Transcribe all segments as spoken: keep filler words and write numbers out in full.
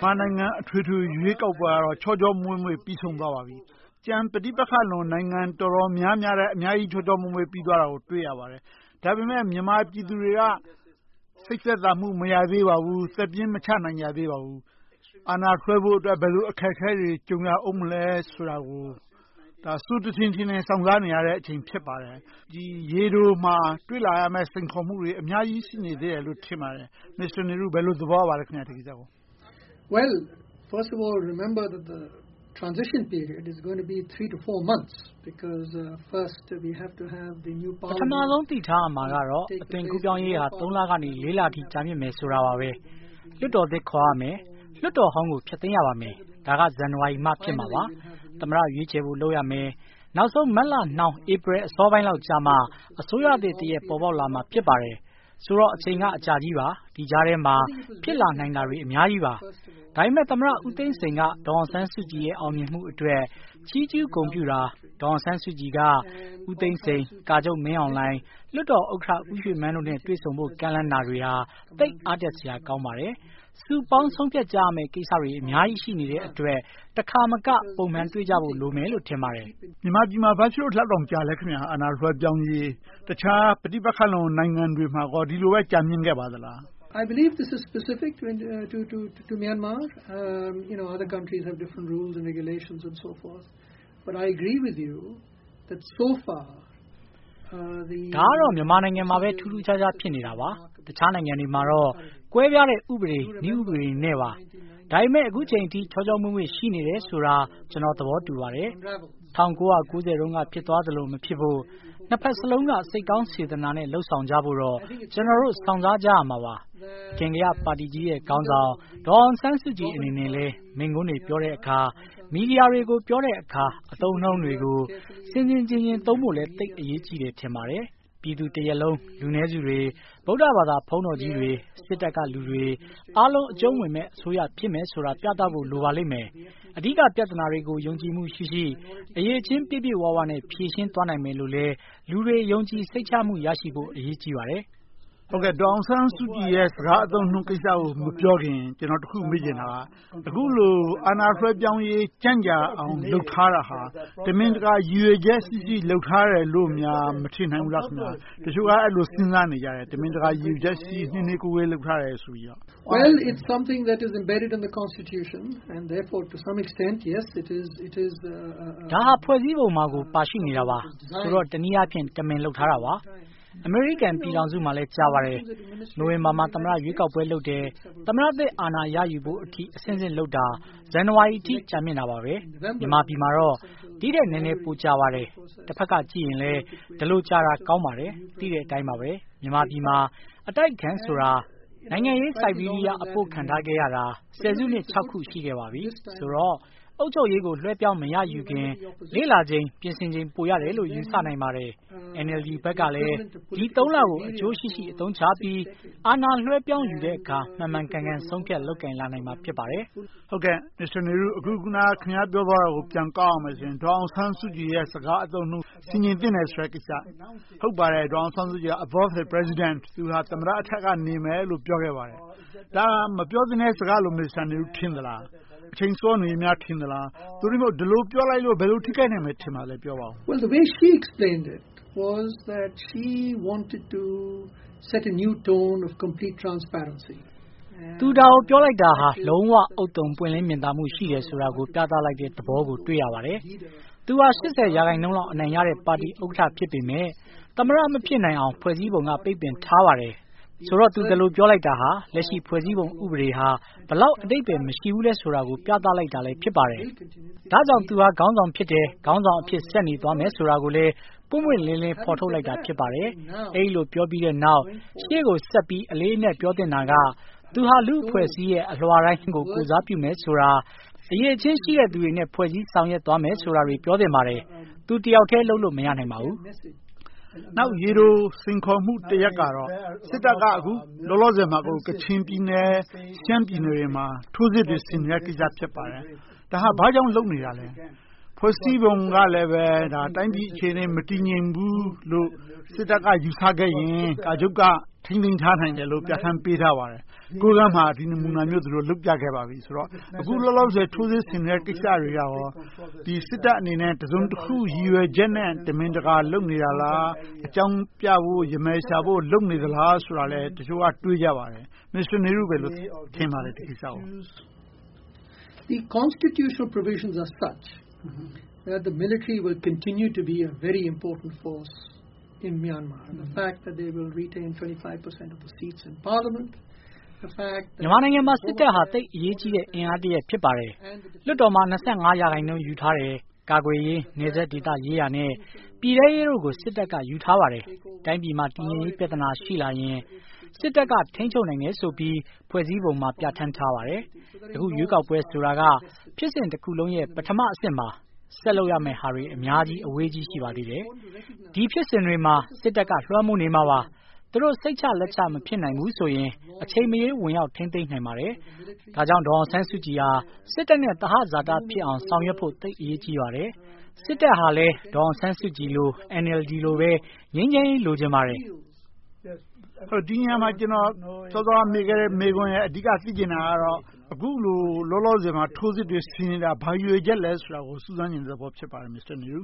မာနိုင်ငံအထွေထွေရွေးကောက်ပွဲကတော့ချောချောမွေ့မွေ့ပြီးဆုံးသွားပါပြီ။ကြံပဋိပက္ခလွန်နိုင်ငံတော်တော်များများတဲ့အများကြီးချောချောမွေ့မွေ့ပြီးသွားတာကိုတွေ့ရပါတယ်။ဒါပေမဲ့မြန်မာပြည်သူတွေကစိတ်သက်သာမှုမရသေးပါဘူး။သက်ပြင်းမချနိုင်ကြသေးပါဘူး။အာဏာလွှဲဖို့အတွက်ဘယ်လိုအခက်အခဲတွေကြုံရအောင်မလဲဆိုတာကိုဒါစိုးတထင်းထင်းနဲ့စောင့်စားနေရတဲ့အချိန်ဖြစ်ပါတယ်။ဒီရေတိုမှာတွေ့လာရမယ့်စိန်ခေါ်မှုတွေအများကြီးရှိနေသေးတယ်လို့ထင်ပါတယ်။ မစ္စတာနေရုဘယ်လိုသဘောပါလဲခင်ဗျာဒီကိစ္စကို Well, first of all, remember that the transition period is going to be three to four months because uh, first uh, we have to have the new parliament. ပထမဆုံးတည်ထားမှာကတော့အသွင်ကူးပြောင်းရေးဟာသုံးလကနေလေးလထိကြာမြင့်မယ်ဆိုတာပါပဲ။လွှတ်တော်သစ်ခေါ်ရမယ်။လွှတ်တော်ဟောင်းကိုဖျက်သိမ်းရပါမယ်။ဒါကဇန်နဝါရီမှဖြစ်မှာပါ။သမ္မတရွေးချယ်ဖို့လုပ်ရမယ်။နောက်ဆုံးမတ်လနှောင်းဧပြီအစောပိုင်းလောက်ကြာမှအစိုးရသစ်တည်းရဲ့ပေါ်ပေါက်လာမှာဖြစ်ပါတယ်။ဆိုတော့အချိန်ကအကြာကြီးပါဒီကြားထဲမှာဖြစ်လာနိုင်တာတွေအများကြီးပါဒါပေမဲ့သမ္မတဦးသိန်းစိန်ကဒေါ်အောင်ဆန်းစုကြည်ရဲ့အောင်မြင်မှုအတွက်ချီးကျူးဂုဏ်ပြုတာဒေါ်အောင်ဆန်းစုကြည်ကဦးသိန်းစိန်ကာချုပ်မင်းအောင်လှိုင်လွှတ်တော်ဥက္ကဋ္ဌဦးရွှေမန်းတို့နဲ့တွေ့ဆုံဖို့ကမ်းလှမ်းတာတွေဟာသိပ်အားတက်စရာကောင်းပါတယ်စုပေါင်းဆုံးဖြတ်ကြရမယ့်ကိစ္စတွေအများကြီးရှိနေတဲ့အတွက်တခါမကပုံမှန်တွေ့ကြဖို့လိုမယ်လို့ထင်ပါတယ်မြန်မာပြည်မှာဘာဖြစ်လို့လောက်တောင်ကြာလဲခင်ဗျာအာဏာလွှဲပြောင်းရေးတခြားပဋိပက္ခလုံနိုင်ငံတွေမှာကောဒီလိုပဲကြာမြင့်ခဲ့ပါသလား I believe this is specific to uh, to, to to Myanmar. Um, you know, other countries have different rules and regulations and so forth. But I agree with you that so far uh, the ဒါတော့မြန်မာနိုင်ငံမှာပဲထူးထူးခြားခြားဖြစ်နေတာပါတခြားနိုင်ငံတွေမှာတော့ကွဲပြားတဲ့ဥပဒေနည်းဥပဒေနဲ့ပါဒါပေမဲ့အခုချိန်ထိချောချောမွေ့မွေ့ရှိနေတယ်ဆိုတာကျွန်တော်သဘောတူပါတယ်၁၉၉၀တုန်းကဖြစ်သွားသလိုမဖြစ်ဖို့နှစ်ဖက်စလုံးကစိတ်ကောင်းစေတနာနဲ့လှုပ်ဆောင်ကြဖို့တော့ကျွန်တော်တို့ဆောင်စားကြရမှာပါကင်ကရပါတီကြီးရဲ့ခေါင်းဆောင်ဒေါ်အောင်ဆန်းစုကြည်အနေနဲ့လဲမိန့်ခွန်းတွေပြောတဲ့အခါမီဒီယာတွေကိုပြောတဲ့အခါအသုံးအနှုန်းတွေကိုစင်စင်ချင်းချင်းသုံးဖို့လဲသိအရေးကြီးတယ်ထင်ပါတယ်ပြည်သူတရက်လုံးလူနည်းစုတွေဗုဒ္ဓဘာသာဘုန်းတော်ကြီးတွေစစ်တပ်ကလူတွေအားလုံးအကျုံးဝင်မဲ့အစိုးရဖြစ်မယ်ဆိုတာပြသဖို့လိုပါလိမ့်မယ်အဓိကပြဿနာတွေကိုယုံကြည်မှုရှိရှိအရေးချင်းပြည့်ပြည့်ဝဝနဲ့ဖြေရှင်းသွားနိုင်မယ်လို့လဲလူတွေယုံကြည်စိတ်ချမှုရရှိဖို့အရေးကြီးပါတယ်ဟုတ်ကဲ့ဒေါအောင်ဆန်းစုကြည်ရဲ့စကားအသုံးနှုန်းကိစ္စကိုမပြောခင်ကျွန်တော်တခုမေးချင်တာကအခုလိုအာဏာလွှဲပြောင်းရေးကြံ့ကြာအောင်လုပ်ထားတာဟာတမင်တကာရည်ရွယ်ချက်ရှိရှိလုပ်ထားတယ်လို့များမထင်နိုင်ဘူးလားခင်ဗျာတချို့ကအဲ့လိုစဉ်းစားနေကြတယ်တမင်တကာရည်ရွယ်ချက်ရှိနှင်းနှင်းကိုယ်ကိုယ်လုပ်ထားတယ်ဆိုပြီးတော့ Well, it's something that is embedded in the Constitution, and therefore, to some extent, yes, it is. It is. ဒါဟာဖွဲ့စည်းပုံမှာကိုပါရှိနေတာပါဆိုတော့တနည်းအားဖြင့်တမင်လုပ်ထားတာပါအမေရိကန်ပြည်ထောင်စုမှာလည်းကြားပါတယ်နိုဝင်ဘာမှာသမ္မတရွေးကောက်ပွဲလုပ်တယ်သမ္မတသစ်အာဏာရယူဖို့အထိအဆင့်ဆင့်လုပ်တာဇန်နဝါရီအထိကြာမြင့်တာပါပဲမြန်မာပြည်မှာတော့ဒီတဲ့နည်းနည်းပိုကြာပါတယ်တစ်ဖက်ကကြည့်ရင်လည်းဒီလိုကြာတာကောင်းပါတယ်သိတဲ့အတိုင်းပါပဲမြန်မာပြည်မှာအတိုက်ခံဆိုတာနိုင်ငံရေးစိုက်ဗီးရီးယားအဖို့ခံထားခဲ့ရတာဆယ်စုနှစ်၆ခုရှိခဲ့ပါပြီဆိုတော့အုပ်ချုပ်ရေးကိုလွှဲပြောင်းမရယူခင်လေးလာချိန်ပြင်ဆင်ချိန်ပိုရတယ်လို့ယူဆနိုင်ပါတယ် N L D ဘက်ကလည်းဒီသုံးလကိုအကျိုးရှိရှိအသုံးချပြီးအာဏာလွှဲပြောင်းယူတဲ့အခါမှန်မှန်ကန်ကန်ဆုံးဖြတ်လုပ်ကင်လာနိုင်မှာဖြစ်ပါတယ်ဟုတ်ကဲ့မစ္စတာနေရုအခုကနာခင်ဗျားပြောသွားတာကိုပြန်ကောက်အောင်မယ်ဆိုရင်ဒေါအောင်ဆန်းစုကြည်ရဲ့စကားအသုံးနှုန်းစီရင်တင်တယ်ဆိုတဲ့ကိစ္စဟုတ်ပါတယ်ဒေါအောင်ဆန်းစုကြည်က above the president သူဟာသမ္မတအထက်ကနေမယ်လို့ပြောခဲ့ပါတယ်ဒါမပြောသင့်တဲ့စကားလို့မစ္စတာနေရုထင်သလားအချိန်စောနေများထင်သလားသူတို့ဒီလိုပြောလိုက်လို့ဘယ်လိုထိခိုက်နိုင်မယ်ထင်ပါလဲပြောပါဦး Well, the way she explained it was that she wanted to set a new tone of complete transparency. သူဒါကိုပြောလိုက်တာဟာလုံးဝအုတ်တုံပွင့်လင်းမြင်သာမှုရှိတယ်ဆိုတာကိုပြသလိုက်တဲ့သဘောကိုတွေ့ရပါတယ်။သူဟာ၈၀ရာခိုင်နှုန်းလောက်အနိုင်ရတဲ့ပါတီဥက္ကဋ္ဌဖြစ်ပေမဲ့သမ္မတမဖြစ်နိုင်အောင်ဖွဲ့စည်းပုံကပိတ်ပင်ထားပါတယ်ဆိုတော့သူကလေးပြောလိုက်တာဟာလက်ရှိဖွဲ့စည်းပုံဥပဒေဟာဘလောက်အတိတ်ပဲမရှိဘူးလဲဆိုတာကိုပြသလိုက်တာလည်းဖြစ်ပါတယ်။ဒါကြောင့်သူဟာခေါင်းဆောင်ဖြစ်တယ်ခေါင်းဆောင်အဖြစ်ဆက်နေသွားမယ်ဆိုတာကိုလည်းပွင့်ပွင့်လင်းလင်းဖော်ထုတ်လိုက်တာဖြစ်ပါတယ်။အဲဒီလိုပြောပြီးတဲ့နောက်ရှေ့ကိုဆက်ပြီးအလေးအနက်ပြောတင်တာကသူဟာလူအဖွဲ့အစည်းရဲ့အလွှာတိုင်းကိုကိုစားပြုမယ်ဆိုတာအရေးချင်းရှိတဲ့သူတွေနဲ့ဖွဲ့စည်းဆောင်ရွက်သွားမယ်ဆိုတာတွေပြောတင်ပါတယ်။သူတယောက်တည်းလုပ်လို့မရနိုင်ပါဘူး။နောက်ရေတိုစင်ခေါ်မှုတရက်ကတော့စစ်တပ်ကအခုလောလောဆယ်မှာကိုကချင်ပြည်နယ်ရှမ်းပြည်နယ်တွေမှာထိုးစစ်တွေဆင်နေတဲ့ကိစ္စဖြစ်ပါတယ်။ဒါဟာဘာကြောင့်လုပ်နေတာလဲ။ဖွဲ့စည်းပုံကလည်းပဲဒါတိုင်းပြည်အခြေအနေမတည်ငြိမ်ဘူးလို့စစ်တပ်ကယူဆခဲ့ရင်ကာချုပ်ကထိန်းသိမ်းထားနိုင်တယ်လို့ပြဋ္ဌာန်းပေးထားပါတယ်ကိုးကမ်းမှာဒီနမူနာမျိုးသူတို့လုပ်ပြခဲ့ပါပြီဆိုတော့အခုလောလောဆယ်ထိုးစစ်ဆင်တဲ့ကိစ္စတွေကရောဒီစစ်တပ်အနေနဲ့တစုံတစ်ခုရည်ရွယ်ချက်နဲ့တမင်တကာလုပ်နေတာလားအကြောင်းပြဖို့ရမယ်ရှာဖို့လုပ်နေသလားဆိုတာလည်းတချို့ကတွေးကြပါတယ်မစ္စတာနေရုပဲလို့ထင်ပါတယ်ဒီကိစ္စကို The constitutional provisions are such mm-hmm. that the military will continue to be a very important force in Myanmar. Mm-hmm. The fact that they will retain twenty-five percent of the seats in parliament, the fact that မြန်မာနိုင်ငံမှာစစ်တပ်ဟာတိတ်အရေးကြီးတဲ့အင်အားတရဖြစ်ပါတယ်လွှတ်တော်မှာtwenty-fiveရာခိုင်နှုန်းယူထားတယ်ကာကွယ်ရေးနေဆက်ဒေသရေးရာနဲ့ပြည်ထရေးတို့ကိုစစ်တပ်ကယူထားပါတယ်တိုင်းပြည်မှာတည်ငြိမ်ရေးပြဿနာရှိလာရင်စစ်တပ်ကထိန်းချုပ်နိုင်တယ်ဆိုပြီးဖွဲ့စည်းပုံမှာပြဋ္ဌာန်းထားပါတယ်အခုရွေးကောက်ပွဲဆိုတာကဖြစ်စဉ်တစ်ခုလုံးရဲ့ပထမအဆင့်မှာဆက်လုပ်ရမယ့်ဟာတွေအများကြီးအဝေးကြီးရှိပါသေးတယ်ဒီဖြစ်စဉ်တွေမှာစစ်တပ်ကလွှမ်းမိုးနေမှာပါသူတို့စိတ်ချလက်ချမဖြစ်နိုင်ဘူးဆိုရင်အချိန်မရွေးဝင်ရောက်ထိန်းသိမ်းနိုင်ပါတယ်ဒါကြောင့်ဒေါ်အောင်ဆန်းစုကြည်ဟာစစ်တပ်နဲ့တဟဇာတဖြစ်အောင်ဆောင်ရွက်ဖို့သိအရေးကြီးပါတယ်စစ်တပ်ဟာလည်းဒေါ်အောင်ဆန်းစုကြည်လို N L D လိုပဲငြိမ်းချမ်းရေးလိုချင်ပါတယ်ဒီညမှာကျွန်တော်စောစောမေးခဲ့တဲ့မေးခွန်းရဲ့အဓိကသိချင်တာကတော့အခုလိုလောလောဆယ်မှာထိုးစစ်တွေဆင်နေတာဘာရွေချက်လဲဆိုတာကိုစူးစမ်းနေတဲ့ဘောဖြစ်ပါတယ် Mister Nehru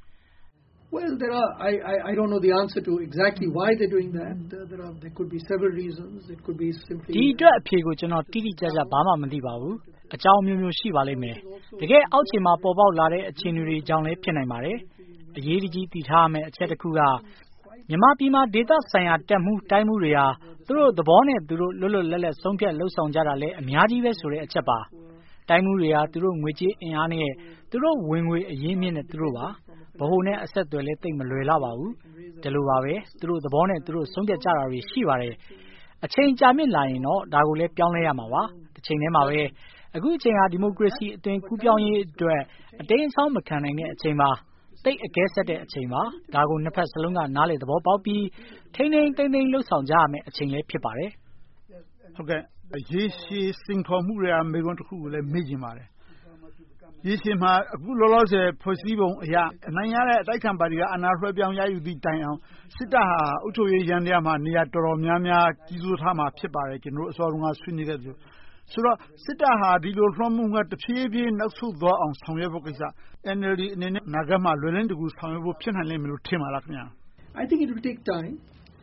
Well, there are. I, I, I don't know the answer to exactly why they're doing that. There, there are. There could be several reasons. It could be simply. ဒီအတွက်အဖြေကိုကျွန်တော်တိတိကျကျဘာမှမသိပါဘူး။အကြောင်းမျိုးမျိုးရှိပါလိမ့်မယ်။တကယ်အောက်ခြေမှာပေါ်ပေါက်လာတဲ့အခြေအနေတွေအကြောင်းလည်းဖြစ်နိုင်ပါတယ်။အရေးကြီးတည်ထားမယ့်အချက်တစ်ခုကမြန်မာပြည်မှာဒေသဆိုင်ရာတက်မှုတိုင်းမှုတွေဟာသူတို့သဘောနဲ့သူတို့လွတ်လွတ်လပ်လပ်ဆုံးဖြတ်လှုပ်ဆောင်ကြတာလည်းအများကြီးပဲဆိုတဲ့အချက်ပါ။တိုင်းမှုတွေဟာသူတို့ငွေကြေးအင်အားနဲ့သူတို့ဝင်ငွေအရင်းမြစ်နဲ့သူတို့ပါဗဟိုနဲ့အဆက်အသွယ်လည်းတိတ်မလွယ်လာပါဘူးဒီလိုပါပဲသူတို့သဘောနဲ့သူတို့ဆုံးဖြတ်ကြတာတွေရှိပါတယ်အချိန်ကြာမြင့်လာရင်တော့ဒါကိုလည်းပြောင်းလဲရမှာပါတစ်ချိန်တည်းမှာပဲအခုအချိန်ဟာဒီမိုကရေစီအသွင်ကူးပြောင်းရေးအတွက်အတိမ်အဆောင်းမခံနိုင်တဲ့အချိန်ပါတိတ်အကဲဆက်တဲ့အချိန်ပါဒါကိုနှစ်ဖက်စလုံးကနားလေသဘောပေါက်ပြီးထိန်းထိန်းသိမ်းသိမ်းလှုပ်ဆောင်ကြရမယ့်အချိန်လည်းဖြစ်ပါတယ်ဟုတ်ကဲ့ရေရှည်စင်ခေါ်မှုတွေကမိကွန်းတစ်ခုကိုလည်းမေ့ကျင်ပါတယ်ရေရှည်မှာအခုလောလောဆယ်ဖွဲ့စည်းပုံအရအနိုင်ရတဲ့အတိုက်ခံပါတီကအာဏာလွှဲပြောင်းရယူသည့်တိုင်အောင်စစ်တပ်ဟာအုပ်ချုပ်ရေးရန်တရားမှာနေရာတော်တော်များများကြီးစိုးထားမှာဖြစ်ပါတယ်ကျွန်တော်အစောဆုံးကဆွေးနွေးခဲ့သလိုဆိုတော့စစ်တပ်ဟာဒီလိုလွှမ်းမိုးမှုကတဖြည်းဖြည်းနောက်ဆုတ်သွားအောင်ဆောင်ရွက်ဖို့ကိစ္စ N L D အနေနဲ့နာဂတ်မှာလွယ်လင်းတကူဆောင်ရွက်ဖို့ဖြစ်နိုင်လိမ့်မယ်လို့ထင်ပါလားခင်ဗျာ I think it will take time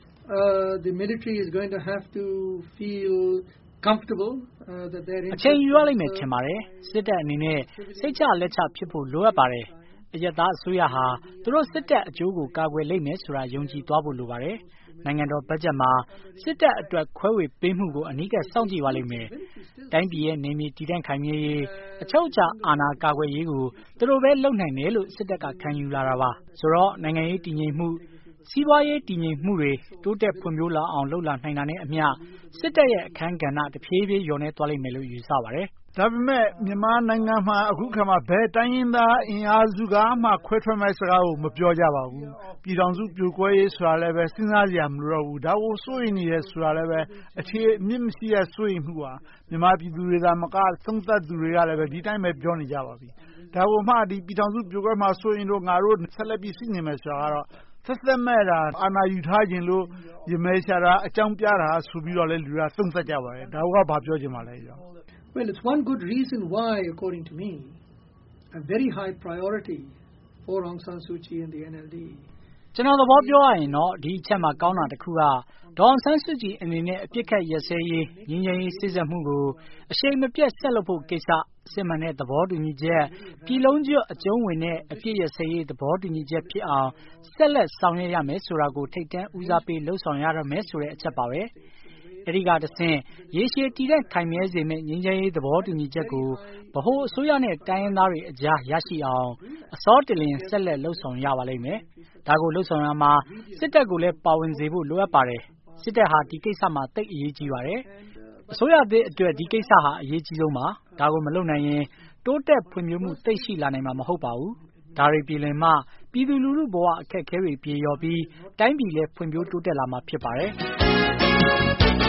uh, the military is going to have to feel comfortable uh, that they're in အချိန်ယူရလိမ့်မယ်ထင်ပါတယ်စစ်တပ်အနေနဲ့စိတ်ချလက်ချဖြစ်ဖို့လိုအပ်ပါတယ်အရသာအစိုးရဟာသူတို့စစ်တပ်အကျိုးကိုကာကွယ်လိမ့်မယ်ဆိုတာယုံကြည်သွားဖို့လိုပါတယ်နိုင်ငံတော်ဘတ်ဂျက်မှာစစ်တပ်အတွက်ခွဲဝေပေးမှုကိုအနည်းကစောင့်ကြည့်ပါလိမ့်မယ်တိုင်းပြည်ရဲ့နေမြေတည်တံ့ခိုင်မြဲရေးအချုပ်အခြာအာဏာကာကွယ်ရေးကိုသူတို့ပဲလုပ်နိုင်တယ်လို့စစ်တပ်ကခံယူလာတာပါဆိုတော့နိုင်ငံရေးတည်ငြိမ်မှုစီးပွားရေးတည်ငြိမ်မှုတွေတိုးတက်ဖွံ့ဖြိုးလာအောင်လုပ်လာနိုင်တာနဲ့အမျှစစ်တပ်ရဲ့အခမ်းကဏ္ဍတဖြည်းဖြည်းလျော့နေသွားလိမ့်မယ်လို့ယူဆပါတယ်ဒါပေမဲ့မြန်မာနိုင်ငံမှာအခုခါမှာဘယ်တိုင်းရင်းသားအင်အားစုကမှခွဲထွက်မဲ့စကားကိုမပြောကြပါဘူးပြည်ထောင်စုပြိုကွဲရေးဆိုတာလည်းပဲစဉ်းစားကြရမလို့တော့ဘူးဒါကိုစိုးရိမ်နေတယ်ဆိုတာလည်းပဲအခြေအမြင့်မရှိတဲ့စိုးရိမ်မှုပါမြန်မာပြည်သူတွေသာမကသုံးသပ်သူတွေကလည်းပဲဒီတိုင်းပဲပြောနေကြပါပြီဒါကိုမှဒီပြည်ထောင်စုပြိုကွဲမှာစိုးရိမ်လို့ငါတို့ဆက်လက်ပြီးရှိနေမယ်ဆိုတာကတော့သက်သက်မဲ့တာအာဏာယူထားခြင်းလို့ရမယ်ရှာတာအကြောင်းပြတာဆိုပြီးတော့လည်းလူကသုံးသပ်ကြပါတယ်ဒါကဘာပြောချင်ပါလဲကြော Well, it's one good reason why, according to me, a very high priority for Aung San Suu Kyi and the N L D. ကျွန်တော်သဘောပြောရရင်တော့ဒီအချက်မှာကောင်းတာတစ်ခုကဒေါ်အောင်ဆန်းစုကြည်အနေနဲ့အပြစ်ခတ်ရစဲရေးငြင်းငြင်းရေးစစ်ဆက်မှုကိုအရှိန်မပြတ်ဆက်လုပ်ဖို့ကိစ္စစစ်မှန်တဲ့သဘောတူညီချက်ပြည်လုံးကျွတ်အကျုံးဝင်တဲ့အပြစ်ရစဲရေးသဘောတူညီချက်ဖြစ်အောင်ဆက်လက်ဆောင်ရွက်ရမယ်ဆိုတာကိုထိတ်တန့်ဦးစားပေးလှုံ့ဆော်ရရမယ်ဆိုတဲ့အချက်ပါပဲအဲဒီကတဆင့်ရေရှည်တည်တဲ့ခိုင်မြဲစေမယ့်ငြိမ်းချမ်းရေးသဘောတူညီချက်ကိုဗဟိုအစိုးရနဲ့တိုင်းရင်းသားတွေအကြားရရှိအောင်အစောတလင်ဆက်လက်လှုံ့ဆော်ရပါလိမ့်မယ်ဒါကိုလှုံ့ဆော်ရမှာစစ်တပ်ကိုလည်းပါဝင်စေဖို့လိုအပ်ပါတယ်စစ်တပ်ဟာဒီကိစ္စမှာတိတ်အရေးကြီးပါတယ်အစိုးရသစ်အတွက်ဒီကိစ္စဟာအရေးကြီးဆုံးပါဒါကိုမလုပ်နိုင်ရင်တိုးတက်ဖွံ့ဖြိုးမှုသိရှိလာနိုင်မှာမဟုတ်ပါဘူးဒါတွေပြည်လည်မှပြည်သူလူထုဘဝအခက်အခဲတွေပြေလျော်ပြီးတိုင်းပြည်လည်းဖွံ့ဖြိုးတိုးတက်လာမှာဖြစ်ပါတယ်